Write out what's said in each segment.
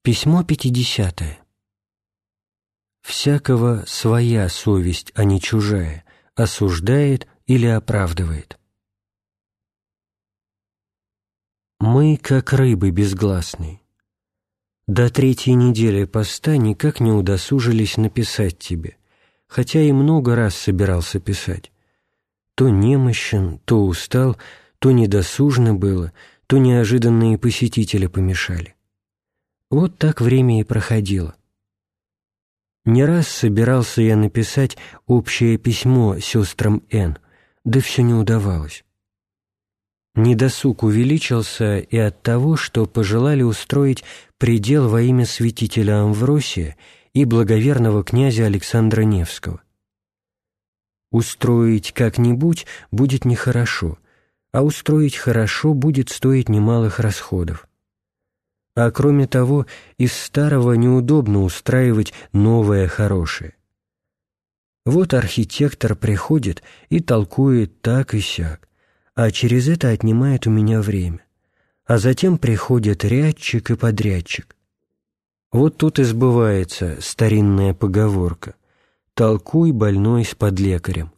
Письмо 50. Всякого своя совесть, а не чужая, осуждает или оправдывает. Мы, как рыбы безгласные. До 3-й недели поста никак не удосужились написать тебе, хотя и много раз собирался писать. То немощен, то устал, то недосужно было, то неожиданные посетители помешали. Вот так время и проходило. Не раз собирался я написать общее письмо сестрам Н, да все не удавалось. Недосуг увеличился и от того, что пожелали устроить предел во имя святителя Амвросия и благоверного князя Александра Невского. Устроить как-нибудь будет нехорошо, а устроить хорошо будет стоить немалых расходов. А кроме того, из старого неудобно устраивать новое хорошее. Вот архитектор приходит и толкует так и сяк, а через это отнимает у меня время. А затем приходит рядчик и подрядчик. Вот тут и сбывается старинная поговорка: «Толкуй, больной, с подлекарем».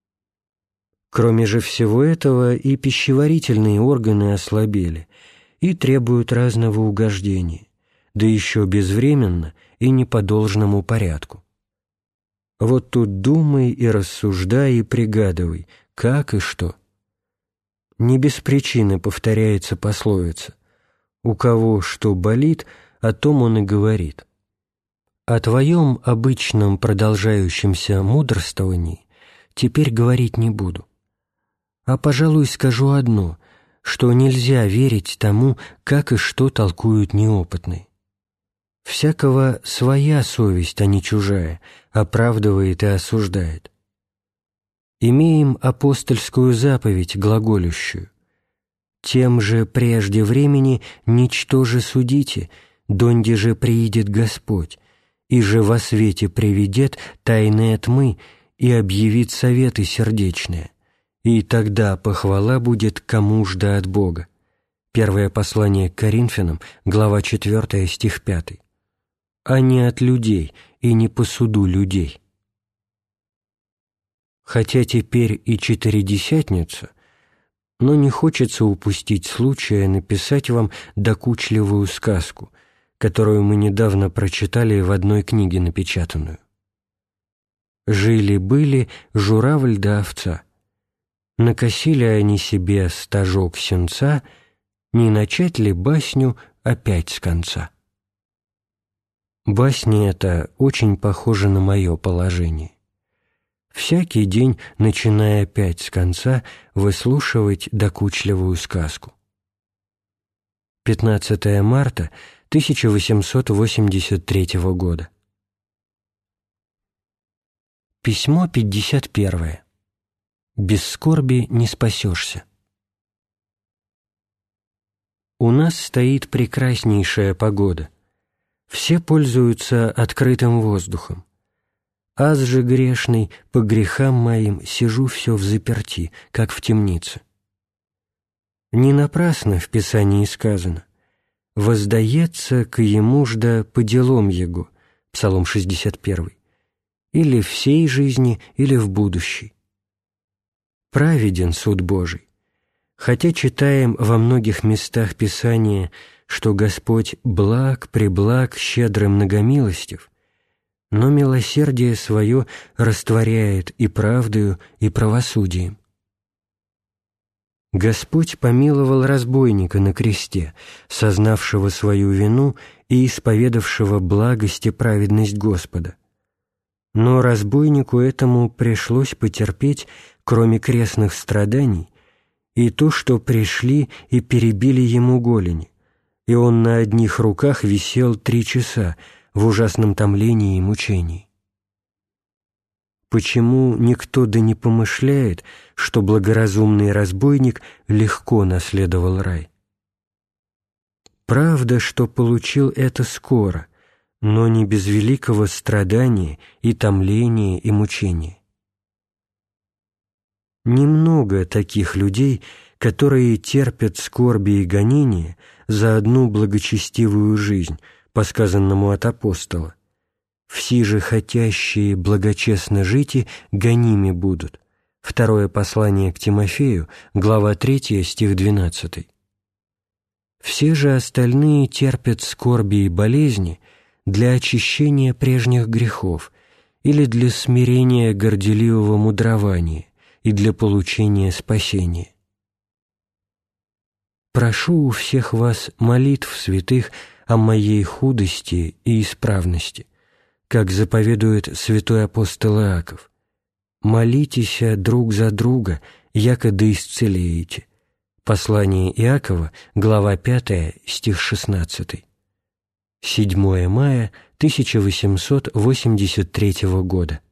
Кроме же всего этого и пищеварительные органы ослабели и требуют разного угождения, да еще безвременно и не по должному порядку. Вот тут думай и рассуждай и пригадывай, как и что. Не без причины повторяется пословица: «У кого что болит, о том он и говорит». О твоем обычном продолжающемся мудрствовании теперь говорить не буду. А, пожалуй, скажу одно, что нельзя верить тому, как и что толкуют неопытные. Всякого своя совесть, а не чужая, оправдывает и осуждает. Имеем апостольскую заповедь глаголющую: «Тем же прежде времени ничтоже судите, донде же приидет Господь, и же во свете приведет тайные тьмы и объявит советы сердечные, и тогда похвала будет кому ж да от Бога». Первое послание к Коринфянам, глава 4, стих 5. А не от людей и не по суду людей. Хотя теперь и Четыредесятница, но не хочется упустить случая написать вам докучливую сказку, которую мы недавно прочитали в одной книге напечатанную. Жили-были журавль да овца. Накосили они себе стажок сенца, не начать ли басню опять с конца? Басня эта очень похожа на мое положение. Всякий день, начиная опять с конца, выслушивать докучливую сказку. 15 марта 1883 года. Письмо 51. Без скорби не спасешься. У нас стоит прекраснейшая погода. Все пользуются открытым воздухом. Аз же грешный, по грехам моим, сижу все взаперти, как в темнице. Не напрасно в Писании сказано: «Воздается к ему жда по делам его», Псалом 61, или в сей жизни, или в будущей. Праведен суд Божий. Хотя читаем во многих местах Писания, что Господь благ, преблаг, щедрый, многомилостив, но милосердие свое растворяет и правдою, и правосудием. Господь помиловал разбойника на кресте, сознавшего свою вину и исповедавшего благость и праведность Господа. Но разбойнику этому пришлось потерпеть, кроме крестных страданий, и то, что пришли и перебили ему голени, и он на одних руках висел 3 часа в ужасном томлении и мучении. Почему никто да не помышляет, что благоразумный разбойник легко наследовал рай? Правда, что получил это скоро, но не без великого страдания и томления и мучения. Немного таких людей, которые терпят скорби и гонения за одну благочестивую жизнь, по сказанному от апостола: «Все же хотящие благочестно жити гоними будут». Второе послание к Тимофею, глава 3, стих 12. Все же остальные терпят скорби и болезни для очищения прежних грехов или для смирения горделивого мудрования и для получения спасения. Прошу у всех вас молитв святых о моей худости и исправности, как заповедует святой апостол Иаков. Молитесь друг за друга, яко да исцелеете. Послание Иакова, глава 5, стих 16. 7 мая 1883 года.